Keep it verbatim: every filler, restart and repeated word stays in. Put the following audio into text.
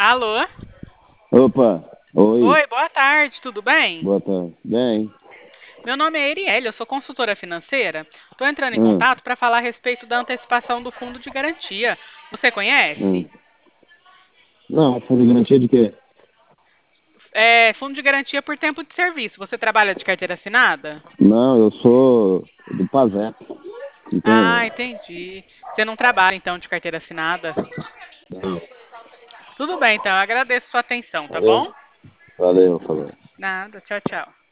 Alô? Opa, oi, Oi, boa tarde, tudo bem? boa tarde. Bem, Meu nome é Erielle, eu sou consultora financeira. Estou entrando em hum, contato para falar a respeito da antecipação do fundo de garantia. Você conhece? hum. Não, fundo de garantia de quê? É, fundo de garantia por tempo de serviço. Você trabalha de carteira assinada? Não, eu sou do Pavete. Ah, Então, entendi. Você não trabalha então de carteira assinada? não. Tudo bem, então. Eu agradeço sua atenção, tá Valeu, bom? valeu, falou. Nada, tchau, tchau.